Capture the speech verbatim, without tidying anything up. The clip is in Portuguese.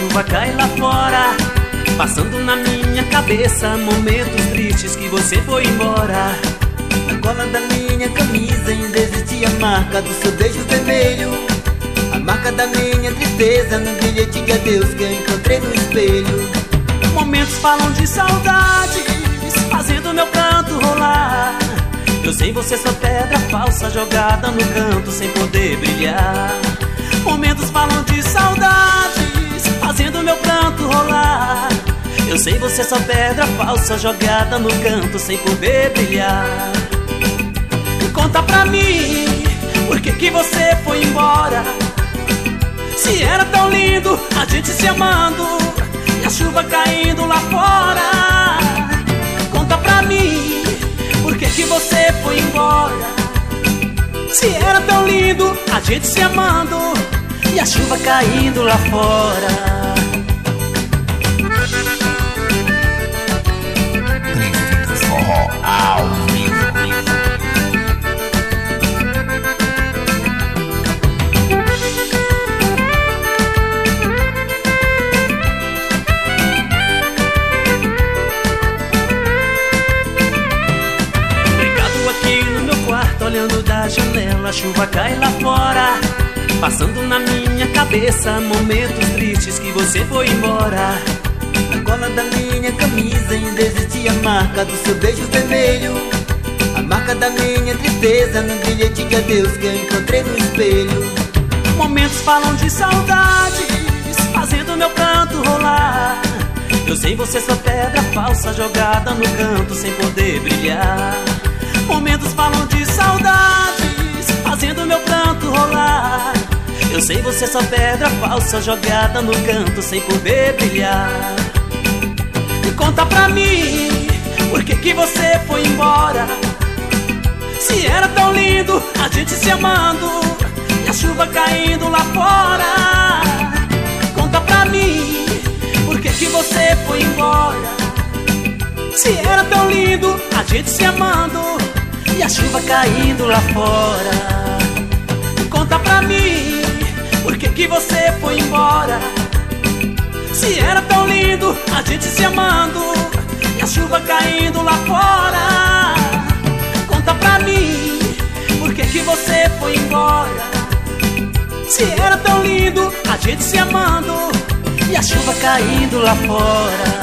chuva cai lá fora, passando na minha cabeça momentos tristes que você foi embora. Na cola da minha camisa ainda existia a marca do seu beijo vermelho, a marca da minha tristeza no bilhete de adeus que eu encontrei no espelho. Momentos falam de saudades, fazendo meu canto rolar. Eu sei você só pedra falsa jogada no canto sem poder brilhar. Momentos falam de saudades, fazendo meu canto rolar. Eu sei você só pedra falsa jogada no canto sem poder brilhar. Conta pra mim, por que que você foi embora? Se era tão lindo, a gente se amando e a chuva caindo lá fora. Conta pra mim, por que que você foi embora? Se era tão lindo, a gente se amando e a chuva caindo lá fora. Príncipe do Forró ao vivo. Olhando da janela, a chuva cai lá fora, passando na minha cabeça momentos tristes que você foi embora. Na cola da minha camisa ainda existia a marca do seu beijo vermelho, a marca da minha tristeza no bilhete de adeus que eu encontrei no espelho. Momentos falam de saudades, fazendo meu canto rolar. Eu sei você só pedra falsa jogada no canto sem poder brilhar. Momentos falam de saudades, fazendo meu canto rolar. Eu sei você só pedra falsa jogada no canto sem poder brilhar. E conta pra mim, por que que você foi embora? Se era tão lindo, a gente se amando e a chuva caindo lá fora. Conta pra mim, por que que você foi embora? Se era tão lindo, a gente se amando e a chuva caindo lá fora. Conta pra mim, por que que você foi embora? Se era tão lindo, a gente se amando e a chuva caindo lá fora. Conta pra mim, por que que você foi embora? Se era tão lindo, a gente se amando e a chuva caindo lá fora.